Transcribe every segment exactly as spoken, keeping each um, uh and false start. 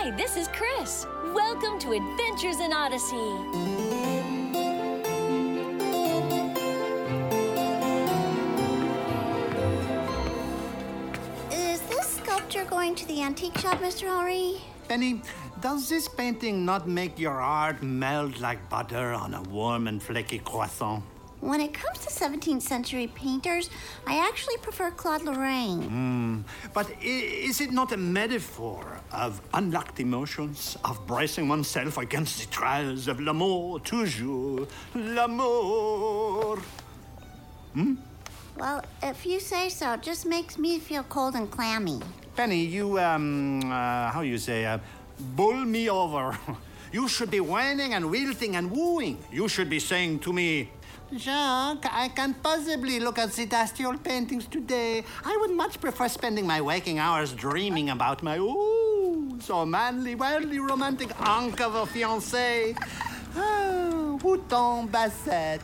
Hi, this is Chris. Welcome to Adventures in Odyssey. Is this sculpture going to the antique shop, Mister Henri? Penny, does this painting not make your art melt like butter on a warm and flaky croissant? When it comes to seventeenth century painters, I actually prefer Claude Lorraine. Hmm. But i- is it not a metaphor of unlocked emotions, of bracing oneself against the trials of l'amour, toujours l'amour? Hmm? Well, if you say so, it just makes me feel cold and clammy. Penny, you, um, uh, how you say, uh, bowl me over. You should be whining and wilting and wooing. You should be saying to me, Jacques, I can't possibly look at the Dastiol paintings today. I would much prefer spending my waking hours dreaming about my, ooh, so manly, wildly romantic hunk of a fiancé. Oh, Bouton Bassett.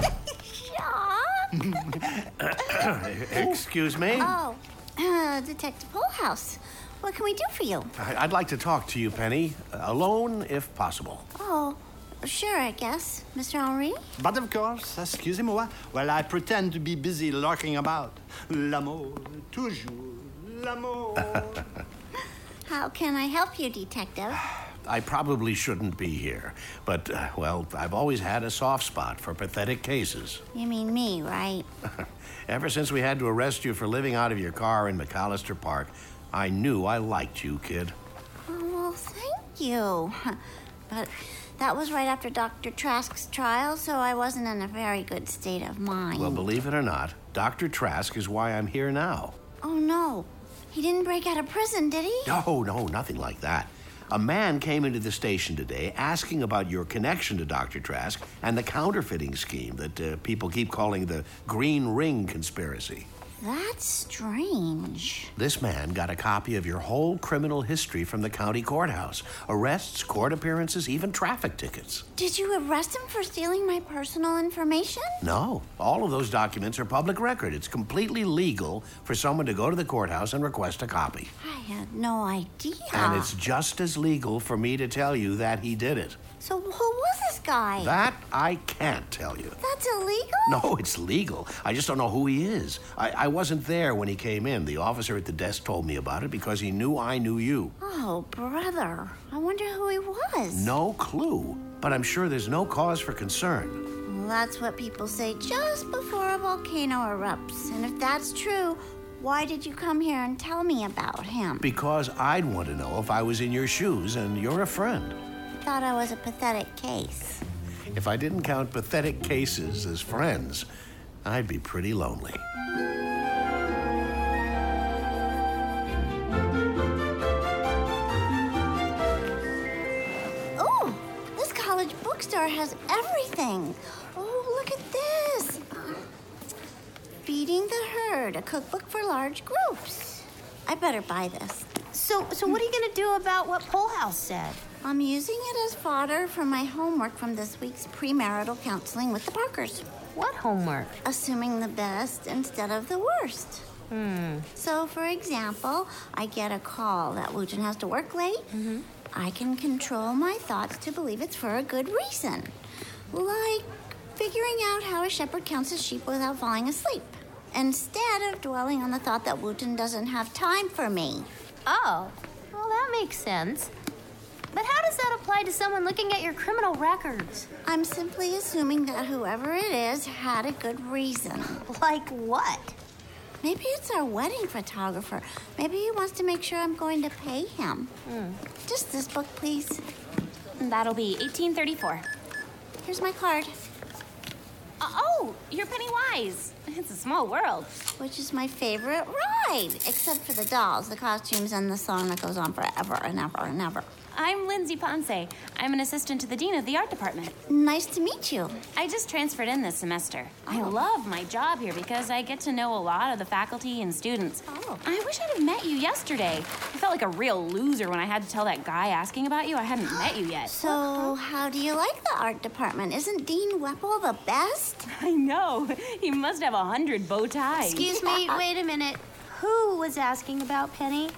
Jacques? Excuse me? Oh, uh, Detective Polehouse. What can we do for you? I- I'd like to talk to you, Penny. Uh, alone, if possible. Oh, sure, I guess. Mister Henri? But of course, excusez-moi, while I pretend to be busy lurking about. L'amour, toujours l'amour. How can I help you, Detective? I probably shouldn't be here, but, uh, well, I've always had a soft spot for pathetic cases. You mean me, right? Ever since we had to arrest you for living out of your car in McAllister Park, I knew I liked you, kid. Oh, well, thank you. But that was right after Doctor Trask's trial, so I wasn't in a very good state of mind. Well, believe it or not, Doctor Trask is why I'm here now. Oh, no. He didn't break out of prison, did he? No, no, nothing like that. A man came into the station today asking about your connection to Doctor Trask and the counterfeiting scheme that uh, people keep calling the Green Ring Conspiracy. That's strange. This man got a copy of your whole criminal history from the county courthouse. Arrests, court appearances, even traffic tickets. Did you arrest him for stealing my personal information? No, all of those documents are public record. It's completely legal for someone to go to the courthouse and request a copy. I had no idea. And it's just as legal for me to tell you that he did it. So who was this guy? That I can't tell you. That's illegal? No, it's legal. I just don't know who he is. I, I wasn't there when he came in. The officer at the desk told me about it because he knew I knew you. Oh, brother. I wonder who he was. No clue. But I'm sure there's no cause for concern. Well, that's what people say just before a volcano erupts. And if that's true, why did you come here and tell me about him? Because I'd want to know if I was in your shoes and you're a friend. I thought I was a pathetic case. If I didn't count pathetic cases as friends, I'd be pretty lonely. Oh, this college bookstore has everything. Oh, look at this. Feeding the Herd, a cookbook for large groups. I better buy this. So, so what are you going to do about what Polehouse said? I'm using it as fodder for my homework from this week's premarital counseling with the Parkers. What homework? Assuming the best instead of the worst. Hmm. So, for example, I get a call that Wooten has to work late. Mm-hmm. I can control my thoughts to believe it's for a good reason. Like figuring out how a shepherd counts his sheep without falling asleep. Instead of dwelling on the thought that Wooten doesn't have time for me. Oh, well, that makes sense. But how does that apply to someone looking at your criminal records? I'm simply assuming that whoever it is had a good reason. Like what? Maybe it's our wedding photographer. Maybe he wants to make sure I'm going to pay him. Mm. Just this book, please. That'll be eighteen thirty-four. Here's my card. Uh, oh, you're Pennywise. It's a small world. Which is my favorite ride, except for the dolls, the costumes, and the song that goes on forever and ever and ever. I'm Lindsay Ponce. I'm an assistant to the dean of the art department. Nice to meet you. I just transferred in this semester. I Oh. love my job here because I get to know a lot of the faculty and students. Oh. I wish I'd have met you yesterday. I felt like a real loser when I had to tell that guy asking about you I hadn't met you yet. So, how do you like the art department? Isn't Dean Whipple the best? I know. He must have a hundred bow ties. Excuse me, wait a minute. Who was asking about Penny?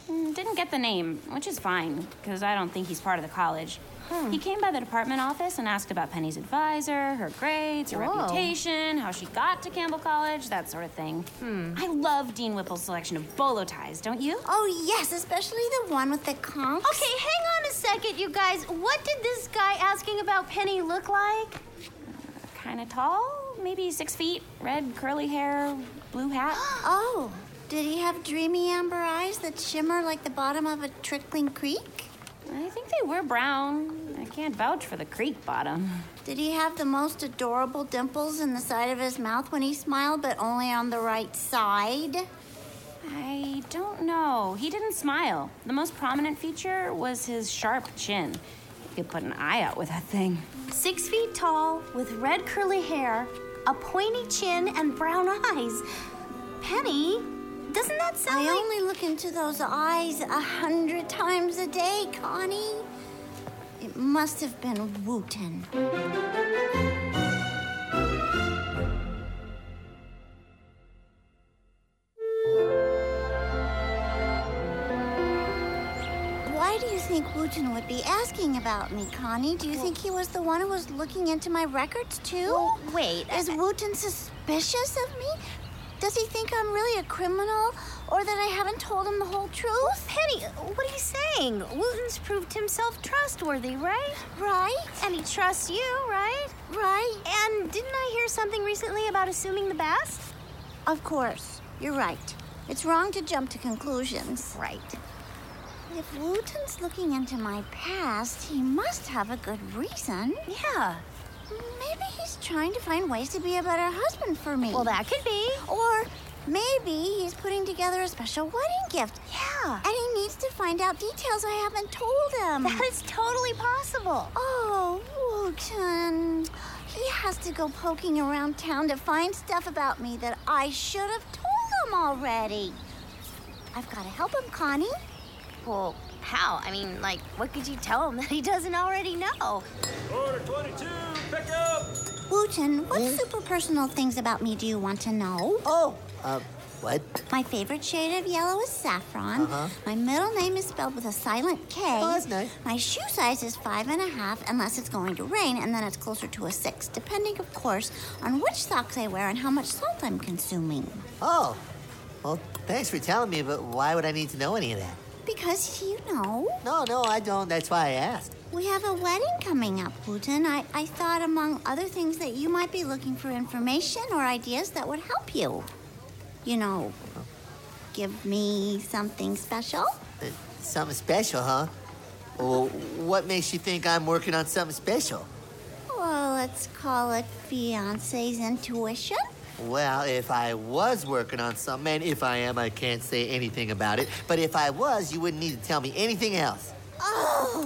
Mm, Didn't get the name, which is fine, because I don't think he's part of the college. Hmm. He came by the department office and asked about Penny's advisor, her grades, her Whoa. reputation, how she got to Campbell College, that sort of thing. Hmm. I love Dean Whipple's selection of bolo ties, don't you? Oh, yes, especially the one with the conchs. Okay, hang on a second, you guys. What did this guy asking about Penny look like? Kind of tall, maybe six feet, red curly hair, blue hat. Oh, did he have dreamy amber eyes that shimmer like the bottom of a trickling creek? I think they were brown. I can't vouch for the creek bottom. Did he have the most adorable dimples in the side of his mouth when he smiled, but only on the right side? I don't know. He didn't smile. The most prominent feature was his sharp chin. You could put an eye out with that thing. Six feet tall, with red curly hair, a pointy chin, and brown eyes. Penny, doesn't that sound I like... only look into those eyes a hundred times a day, Connie. It must have been Wooten. Why do you think Wooten would be asking about me, Connie? Do you think he was the one who was looking into my records, too? Well, wait. Is Wooten suspicious of me? Does he think I'm really a criminal, or that I haven't told him the whole truth? Penny, what are you saying? Wooten's proved himself trustworthy, right? Right? And he trusts you, right? Right. And didn't I hear something recently about assuming the best? Of course. You're right. It's wrong to jump to conclusions. Right. If Wooten's looking into my past, he must have a good reason. Yeah. Maybe he's trying to find ways to be a better husband for me. Well, that could be. Or maybe he's putting together a special wedding gift. Yeah. And he needs to find out details I haven't told him. That is totally possible. Oh, Wooten. He has to go poking around town to find stuff about me that I should have told him already. I've got to help him, Connie. Well, how? I mean, like, what could you tell him that he doesn't already know? Order twenty-two, pick up! Wooten, what super personal things about me do you want to know? Oh, uh, what? My favorite shade of yellow is saffron. Uh-huh. My middle name is spelled with a silent K. Oh, that's nice. My shoe size is five and a half, unless it's going to rain, and then it's closer to a six, depending, of course, on which socks I wear and how much salt I'm consuming. Oh, well, thanks for telling me, but why would I need to know any of that? Because you know, No, no, I don't. That's why I asked. we have a wedding coming up, Wooten. I, I thought, among other things, that you might be looking for information or ideas that would help you. You know, give me something special. Uh, something special, huh? Well, what makes you think I'm working on something special? Well, let's call it fiance's intuition. Well, if I was working on something, and if I am, I can't say anything about it. But if I was, you wouldn't need to tell me anything else. Oh,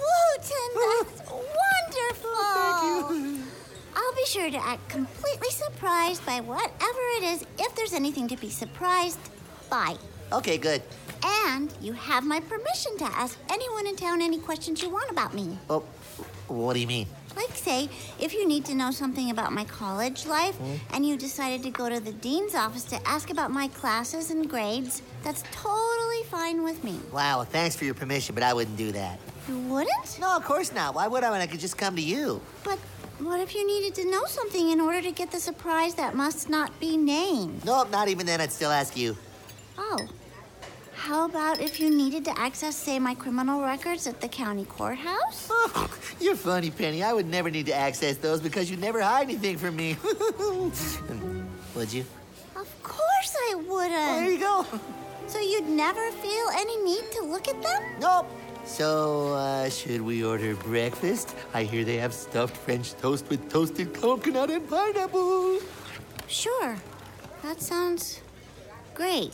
Wooten, that's wonderful. Thank you. I'll be sure to act completely surprised by whatever it is, if there's anything to be surprised by. Okay, good. And you have my permission to ask anyone in town any questions you want about me. Well, what do you mean? Like, say, if you need to know something about my college life and you decided to go to the dean's office to ask about my classes and grades, that's totally fine with me. Wow, well, thanks for your permission, but I wouldn't do that. You wouldn't? No, of course not. Why would I when I could just come to you? But what if you needed to know something in order to get the surprise that must not be named? Nope, not even then. I'd still ask you. Oh. How about if you needed to access, say, my criminal records at the county courthouse? Oh, you're funny, Penny. I would never need to access those because you never hide anything from me. Would you? Of course I wouldn't. Well, there you go. So you'd never feel any need to look at them? Nope. So, uh, should we order breakfast? I hear they have stuffed French toast with toasted coconut and pineapple. Sure. That sounds great.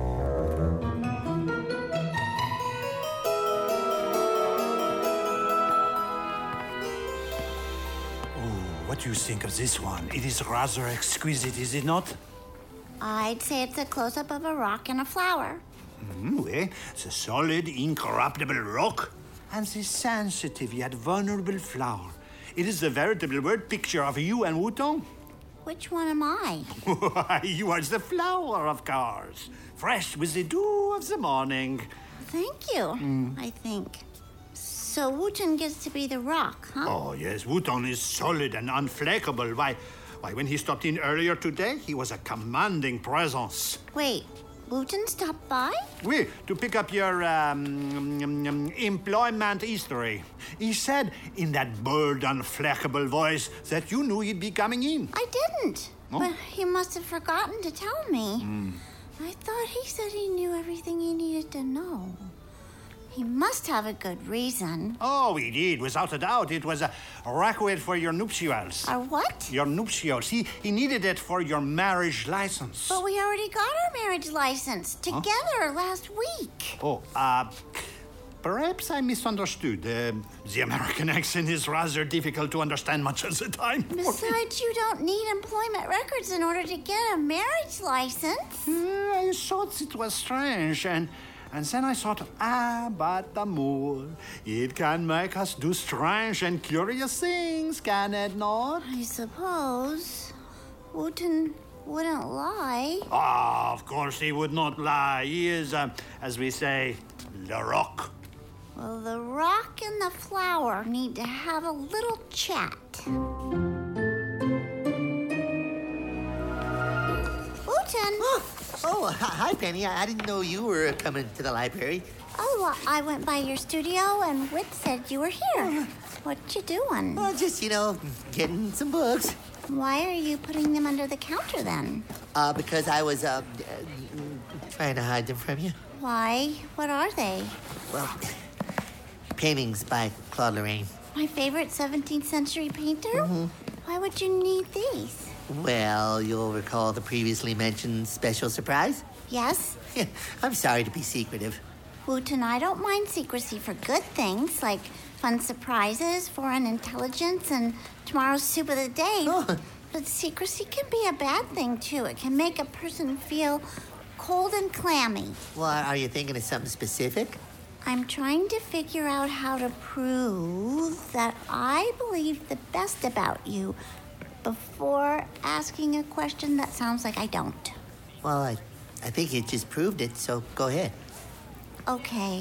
What do you think of this one? It is rather exquisite, is it not? I'd say it's a close-up of a rock and a flower. Mm, eh? The solid, incorruptible rock and the sensitive yet vulnerable flower. It is the veritable word picture of you and Wooten. Which one am I? You are the flower, of course. Fresh with the dew of the morning. Thank you, I think. So Wooten gets to be the rock, huh? Oh, yes. Wooten is solid and unflakeable. Why, why, when he stopped in earlier today, he was a commanding presence. Wait, Wooten stopped by? Oui, to pick up your um, um, um, employment history. He said in that bold, unflakeable voice that you knew he'd be coming in. I didn't. Oh? But he must have forgotten to tell me. Mm. I thought he said he knew everything he needed to know. He must have a good reason. Oh, he did, without a doubt. It was a requisite for your nuptials. Our what? Your nuptials. He, he needed it for your marriage license. But we already got our marriage license together huh? last week. Oh, uh, perhaps I misunderstood. Uh, the American accent is rather difficult to understand much of the time. Besides, you don't need employment records in order to get a marriage license. Uh, I thought it was strange, and... And then I thought, ah, but amour, it can make us do strange and curious things, can it not? I suppose. Wooten wouldn't lie. Ah, of course he would not lie. He is, uh, as we say, the rock. Well, the rock and the flower need to have a little chat. Wooten! Oh, hi, Penny. I didn't know you were coming to the library. Oh, I went by your studio and Whit said you were here. What you doing? Well, just, you know, getting some books. Why are you putting them under the counter then? Uh, because I was, uh, trying to hide them from you. Why? What are they? Well, paintings by Claude Lorraine. My favorite seventeenth century painter? Mm-hmm. Why would you need these? Well, you'll recall the previously mentioned special surprise? Yes? Yeah, I'm sorry to be secretive. Wooten, I don't mind secrecy for good things, like fun surprises, foreign intelligence, and tomorrow's soup of the day. Oh. But secrecy can be a bad thing, too. It can make a person feel cold and clammy. Well, are you thinking of something specific? I'm trying to figure out how to prove that I believe the best about you before asking a question that sounds like I don't. Well, I, I think you just proved it, so go ahead. Okay.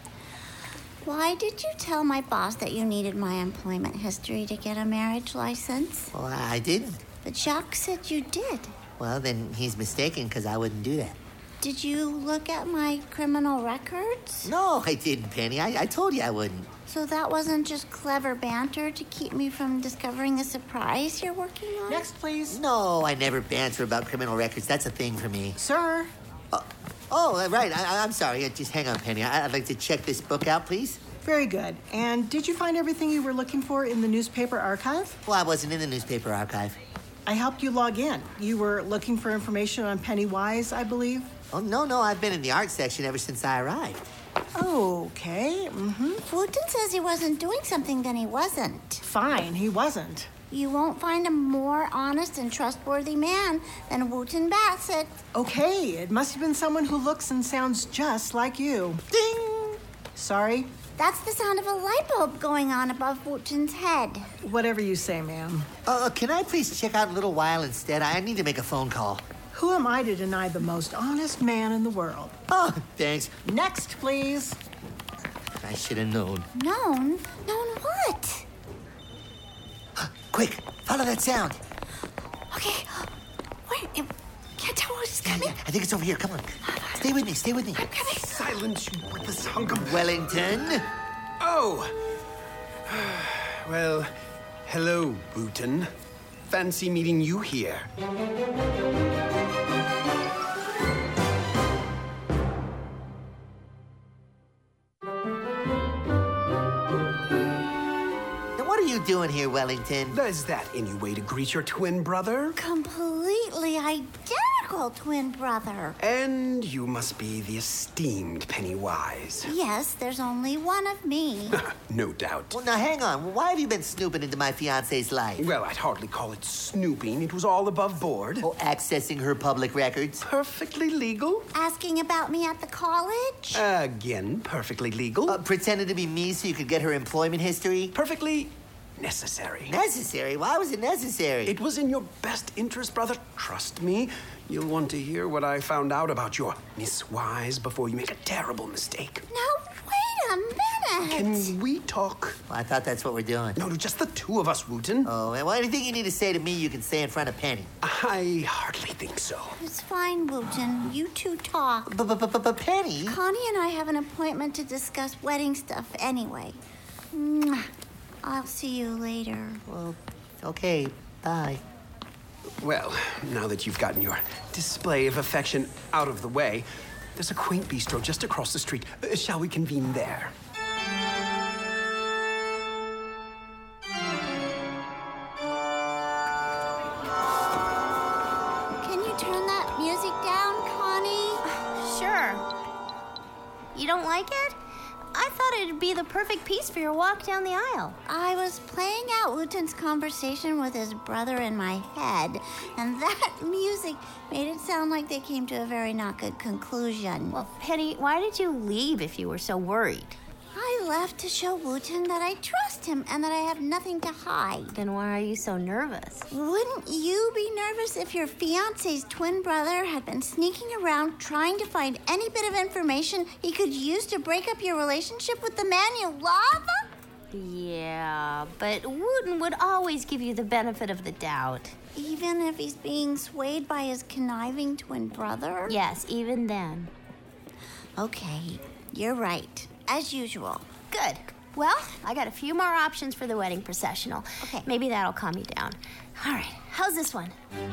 Why did you tell my boss that you needed my employment history to get a marriage license? Well, I didn't. But Jacques said you did. Well, then he's mistaken, because I wouldn't do that. Did you look at my criminal records? No, I didn't, Penny. I, I told you I wouldn't. So that wasn't just clever banter to keep me from discovering the surprise you're working on? Next, please. No, I never banter about criminal records. That's a thing for me. Sir. Oh, oh right. I, I'm sorry. Just hang on, Penny. I, I'd like to check this book out, please. Very good. And did you find everything you were looking for in the newspaper archive? Well, I wasn't in the newspaper archive. I helped you log in. You were looking for information on Pennywise, I believe? Oh, no, no. I've been in the art section ever since I arrived. Okay, mm-hmm. Wooten says he wasn't doing something, then he wasn't. Fine, he wasn't. You won't find a more honest and trustworthy man than Wooten Bassett. Okay, it must have been someone who looks and sounds just like you. Ding! Sorry? That's the sound of a light bulb going on above Wooten's head. Whatever you say, ma'am. Uh, can I please check out a little while instead? I need to make a phone call. Who am I to deny the most honest man in the world? Oh, thanks. Next, please. I should have known. Known? Known what? Quick, follow that sound. Okay. Wait, I can't tell what's Yeah, coming. yeah, I think it's over here. Come on. Stay with me, stay with me. I'm coming. Silence, you worthless hunk of... Wellington. Oh! Well, hello, Wooten. Fancy meeting you here. Now, what are you doing here, Wellington? Is that any way to greet your twin brother? Completely identical twin brother. And you must be the esteemed Pennywise. Yes, there's only one of me. No doubt. Well, now, hang on. Why have you been snooping into my fiancé's life? Well, I'd hardly call it snooping. It was all above board. Oh, accessing her public records? Perfectly legal. Asking about me at the college? Again, perfectly legal. Uh, pretending to be me so you could get her employment history? Perfectly necessary. Necessary? Why was it necessary? It was in your best interest, brother. Trust me. You'll want to hear what I found out about your Miss Wise before you make a terrible mistake. Now, wait a minute. Can we talk? Well, I thought that's what we're doing. No, no, just the two of us, Wooten. Oh, and well, anything you need to say to me, you can say in front of Penny. I hardly think so. It's fine, Wooten. You two talk. But, but, but, but Penny? Connie and I have an appointment to discuss wedding stuff anyway. Mwah. I'll see you later. Well, okay, bye. Well, now that you've gotten your display of affection out of the way, there's a quaint bistro just across the street. Uh, shall we convene there? Can you turn that music down, Connie? Sure. You don't like it? I thought it'd be the perfect piece for your walk down the aisle. I was playing out Wooten's conversation with his brother in my head, and that music made it sound like they came to a very not good conclusion. Well, Penny, why did you leave if you were so worried? I left to show Wooten that I trust him and that I have nothing to hide. Then why are you so nervous? Wouldn't you be nervous if your fiancé's twin brother had been sneaking around trying to find any bit of information he could use to break up your relationship with the man you love? Yeah, but Wooten would always give you the benefit of the doubt. Even if he's being swayed by his conniving twin brother? Yes, even then. Okay, you're right. As usual. Good. Well, I got a few more options for the wedding processional. Okay. Maybe that'll calm you down. All right, how's this one?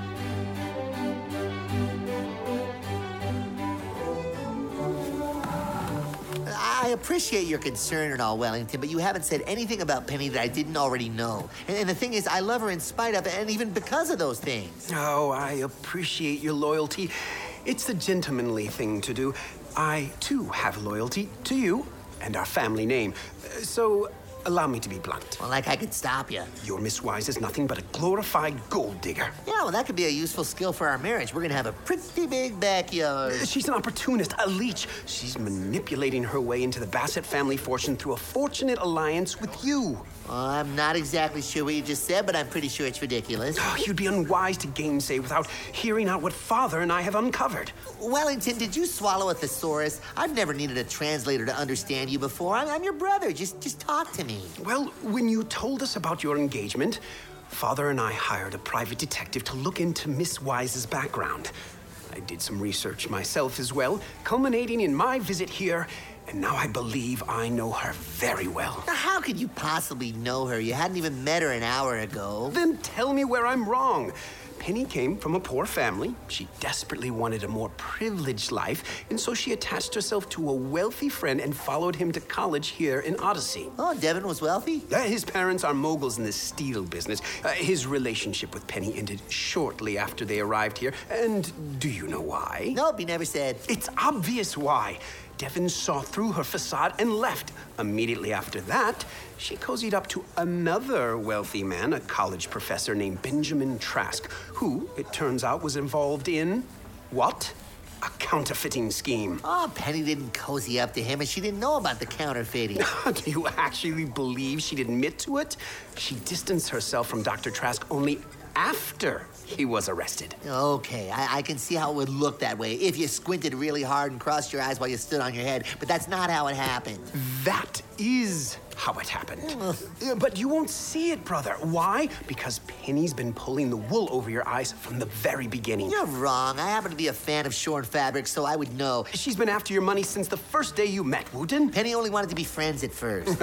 I appreciate your concern and all, Wellington, but you haven't said anything about Penny that I didn't already know. And, and the thing is, I love her in spite of, and even because of those things. Oh, I appreciate your loyalty. It's the gentlemanly thing to do. I, too, have loyalty to you and our family name. Uh, So, allow me to be blunt. Well, like I could stop you. Your Miss Wise is nothing but a glorified gold digger. Yeah, well, that could be a useful skill for our marriage. We're gonna have a pretty big backyard. She's an opportunist, a leech. She's manipulating her way into the Bassett family fortune through a fortunate alliance with you. Well, I'm not exactly sure what you just said, but I'm pretty sure it's ridiculous. Oh, you'd be unwise to gainsay without hearing out what Father and I have uncovered. Wellington, did you swallow a thesaurus? I've never needed a translator to understand you before. I'm, I'm your brother. Just, just talk to me. Well, when you told us about your engagement, Father and I hired a private detective to look into Miss Wise's background. I did some research myself as well, culminating in my visit here, and now I believe I know her very well. Now, how could you possibly know her? You hadn't even met her an hour ago. Then tell me where I'm wrong. Penny came from a poor family. She desperately wanted a more privileged life, and so she attached herself to a wealthy friend and followed him to college here in Odyssey. Oh, Devin was wealthy? Uh, his parents are moguls in the steel business. Uh, his relationship with Penny ended shortly after they arrived here. And do you know why? Nope, he never said. It's obvious why. Devin saw through her facade and left. Immediately after that, she cozied up to another wealthy man, a college professor named Benjamin Trask, who, it turns out, was involved in what? A counterfeiting scheme. Oh, Penny didn't cozy up to him, and she didn't know about the counterfeiting. Do you actually believe she'd admit to it? She distanced herself from Doctor Trask only after he was arrested. Okay, I, I can see how it would look that way if you squinted really hard and crossed your eyes while you stood on your head, but that's not how it happened. That is how it happened. Uh, But you won't see it, brother. Why? Because Penny's been pulling the wool over your eyes from the very beginning. You're wrong. I happen to be a fan of shorn fabric, so I would know. She's been after your money since the first day you met, Wooten. Penny only wanted to be friends at first.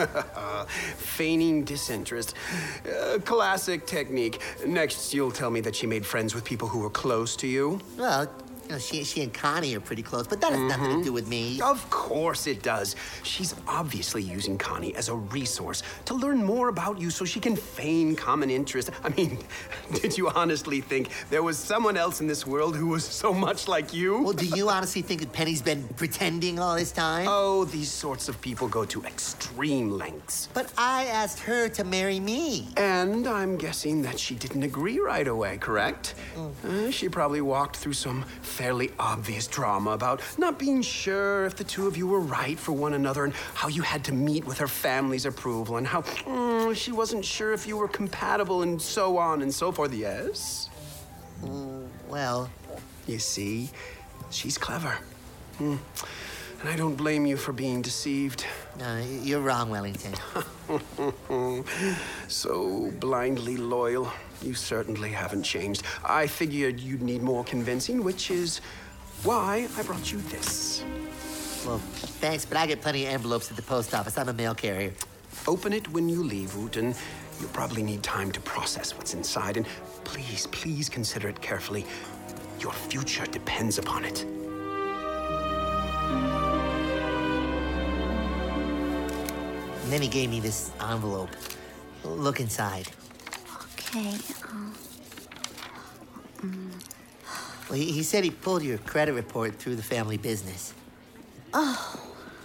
Feigning disinterest. Uh, classic technique. Next, you'll tell me that she made friends with people who were close to you. Well, you know, she, she and Connie are pretty close, but that has nothing to do with me. Of course it does. She's obviously using Connie as a resource to learn more about you so she can feign common interest. I mean, did you honestly think there was someone else in this world who was so much like you? Well, do you honestly think that Penny's been pretending all this time? Oh, these sorts of people go to extreme lengths. But I asked her to marry me. And I'm guessing that she didn't agree right away, correct? Uh, she probably walked through some fairly obvious drama about not being sure if the two of you were right for one another and how you had to meet with her family's approval and how mm, she wasn't sure if you were compatible and so on and so forth. Yes? Mm, well... You see, she's clever. Mm. And I don't blame you for being deceived. No, you're wrong, Wellington. So blindly loyal. You certainly haven't changed. I figured you'd need more convincing, which is why I brought you this. Well, thanks, but I get plenty of envelopes at the post office. I'm a mail carrier. Open it when you leave, Wooten. You'll probably need time to process what's inside, and please, please consider it carefully. Your future depends upon it. And then he gave me this envelope. Look inside. Okay. Um, mm. Well, he, he said he pulled your credit report through the family business. Oh.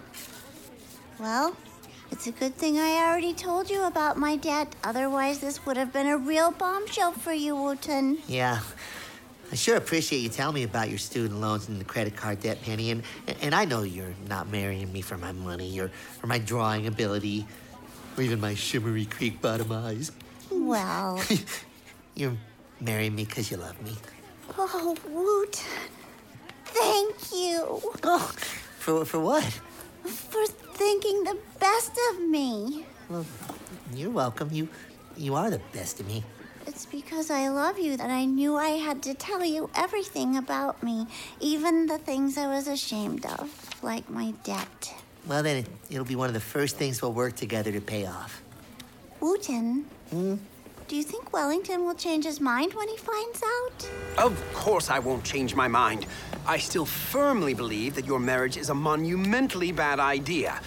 Well, it's a good thing I already told you about my debt. Otherwise, this would have been a real bombshell for you, Wooten. Yeah. I sure appreciate you telling me about your student loans and the credit card debt, Penny. And, and I know you're not marrying me for my money or for my drawing ability or even my shimmery creek bottom eyes. Well... You're marrying me because you love me. Oh, Wooten. Thank you. Oh, for, for what? For thinking the best of me. Well, you're welcome. You, you are the best of me. It's because I love you that I knew I had to tell you everything about me, even the things I was ashamed of, like my debt. Well, then it, it'll be one of the first things we'll work together to pay off. Wooten, Hmm? do you think Wellington will change his mind when he finds out? Of course I won't change my mind. I still firmly believe that your marriage is a monumentally bad idea.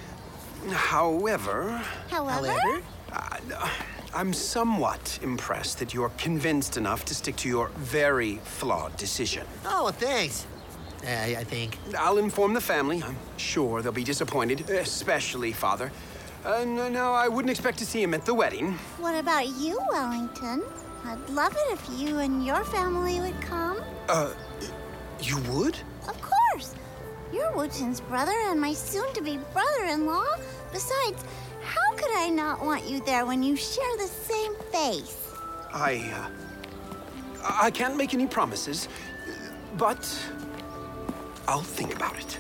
However... However? However? Uh, I'm somewhat impressed that you're convinced enough to stick to your very flawed decision. Oh, well, thanks. I, I think. I'll inform the family. I'm sure they'll be disappointed, especially Father. Uh, no, no, I wouldn't expect to see him at the wedding. What about you, Wellington? I'd love it if you and your family would come. Uh, you would? Of course. You're Wooten's brother and my soon-to-be brother-in-law. Besides, how could I not want you there when you share the same faith? I, uh, I can't make any promises, but I'll think about it.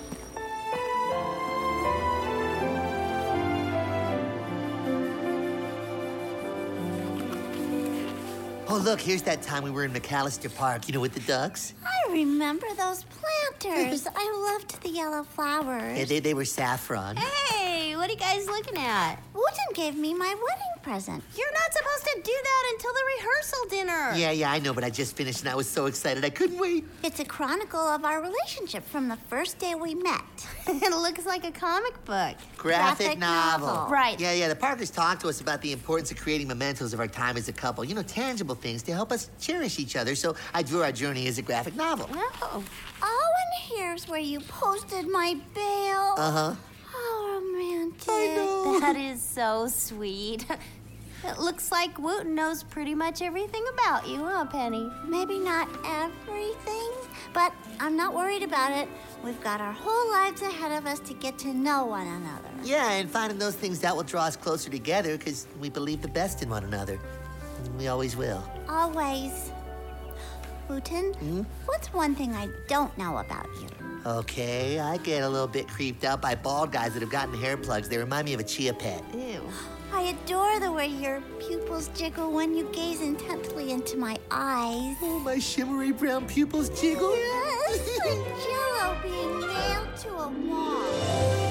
Oh, look, here's that time we were in McAllister Park, you know, with the ducks. I remember those planters. I loved the yellow flowers. Yeah, they, they were saffron. Hey, what are you guys looking at? Wooten gave me my wedding present. You're not supposed to do that until the rehearsal dinner. Yeah, yeah, I know, but I just finished and I was so excited I couldn't wait. It's a chronicle of our relationship from the first day we met. It looks like a comic book. Graphic, Graphic novel. novel. Right. Yeah, yeah, the Parkers talked to us about the importance of creating mementos of our time as a couple. You know, tangible things to help us cherish each other. So I drew our journey as a graphic novel. Oh. Oh, and here's where you posted my bail. Uh-huh. How romantic. I know. That is so sweet. It looks like Wooten knows pretty much everything about you, huh, Penny? Maybe not everything, but I'm not worried about it. We've got our whole lives ahead of us to get to know one another. Yeah, and finding those things out will draw us closer together because we believe the best in one another. And we always will. Always. Wooten, Hmm? what's one thing I don't know about you? Okay, I get a little bit creeped out by bald guys that have gotten hair plugs. They remind me of a chia pet. Ew. I adore the way your pupils jiggle when you gaze intently into my eyes. Oh, my shimmery brown pupils jiggle. Yes, like Jello being nailed to a wall.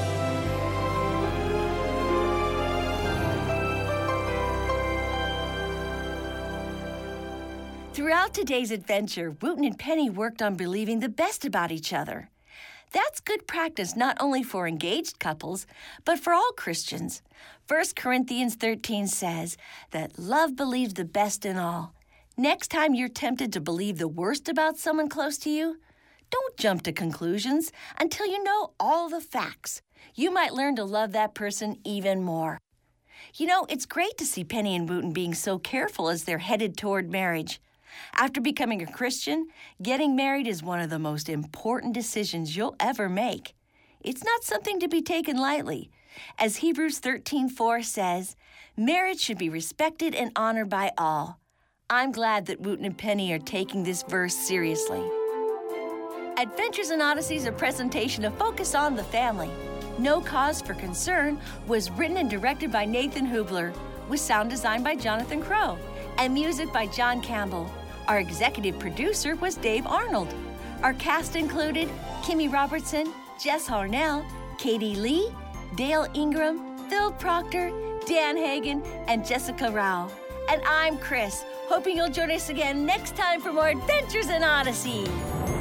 Throughout today's adventure, Wooten and Penny worked on believing the best about each other. That's good practice not only for engaged couples, but for all Christians. First Corinthians thirteen says that love believes the best in all. Next time you're tempted to believe the worst about someone close to you, don't jump to conclusions until you know all the facts. You might learn to love that person even more. You know, it's great to see Penny and Wooten being so careful as they're headed toward marriage. After becoming a Christian, getting married is one of the most important decisions you'll ever make. It's not something to be taken lightly. As Hebrews thirteen four says, marriage should be respected and honored by all. I'm glad that Wooten and Penny are taking this verse seriously. Adventures in Odyssey is a presentation of Focus on the Family. No Cause for Concern was written and directed by Nathan Hubler, with sound design by Jonathan Crow, and music by John Campbell. Our executive producer was Dave Arnold. Our cast included Kimmy Robertson, Jess Harnell, Katie Lee, Dale Ingram, Phil Proctor, Dan Hagen, and Jessica Rao. And I'm Chris, hoping you'll join us again next time for more Adventures in Odyssey.